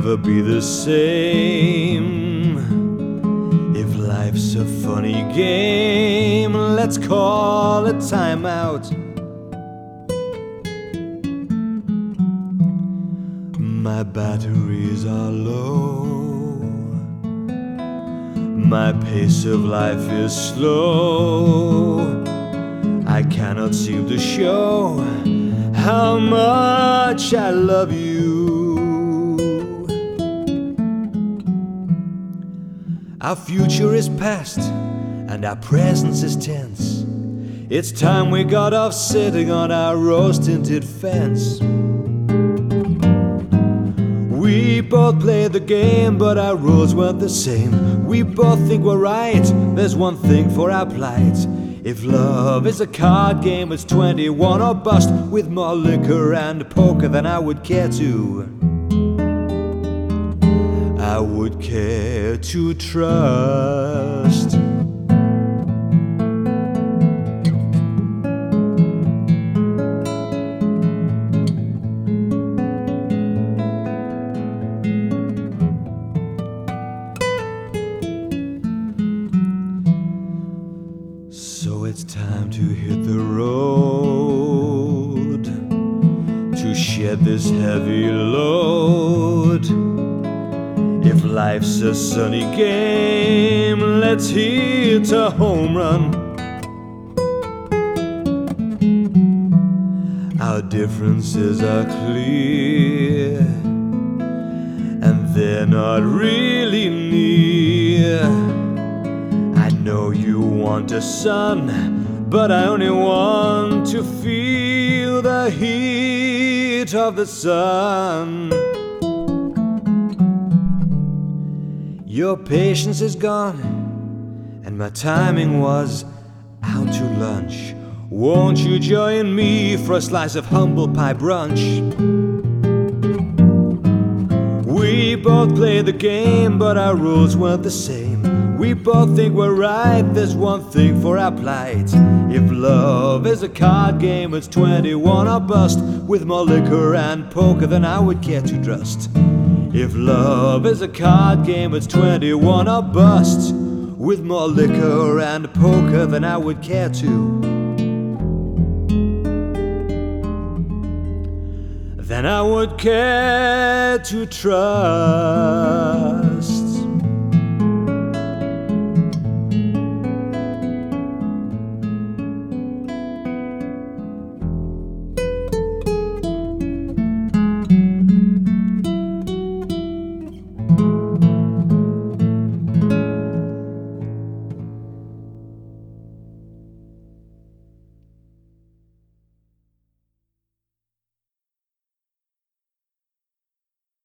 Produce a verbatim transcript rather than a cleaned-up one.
never be the same. If life's a funny game, let's call it time out. My batteries are low, my pace of life is slow. I cannot seem to show how much I love you. Our future is past and our presence is tense. It's time we got off sitting on our rose-tinted fence. We both played the game, but our rules weren't the same. We both think we're right, there's one thing for our plight. If love is a card game, it's twenty-one or bust, with more liquor and poker than I would care to. I would care to trust. So it's time to hit the road, to shed this heavy load. If life's a sunny game, let's hit a home run. Our differences are clear, and they're not really near. I know you want a sun, but I only want to feel the heat of the sun. Your patience is gone, and my timing was out to lunch. Won't you join me for a slice of humble pie brunch? We both play the game, but our rules weren't the same. We both think we're right, there's one thing for our plight. If love is a card game, it's twenty-one or bust, with more liquor and poker than I would care to trust. If love is a card game, it's twenty-one or bust, with more liquor and poker than I would care to. Then I would care to trust.